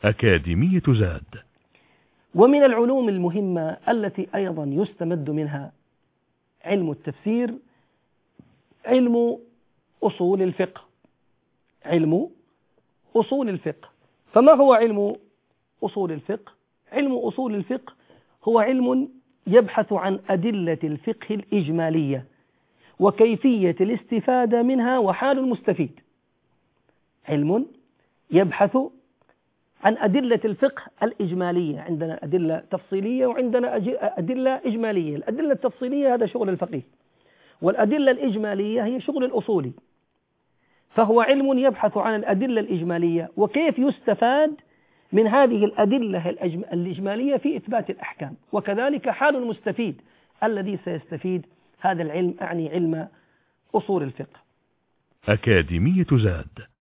أكاديمية زاد. ومن العلوم المهمة التي أيضا يستمد منها علم التفسير علم أصول الفقه. علم أصول الفقه. فما هو علم أصول الفقه؟ علم أصول الفقه هو علم يبحث عن أدلة الفقه الإجمالية وكيفية الاستفادة منها وحال المستفيد. علم يبحث عن أدلة الفقه الإجمالية، عندنا أدلة تفصيلية وعندنا أدلة إجمالية. الأدلة التفصيلية هذا شغل الفقيه، والأدلة الإجمالية هي شغل الأصولي. فهو علم يبحث عن الأدلة الإجمالية وكيف يستفاد من هذه الأدلة الإجمالية في إثبات الأحكام، وكذلك حال المستفيد الذي سيستفيد هذا العلم، أعني علم أصول الفقه. أكاديمية زاد.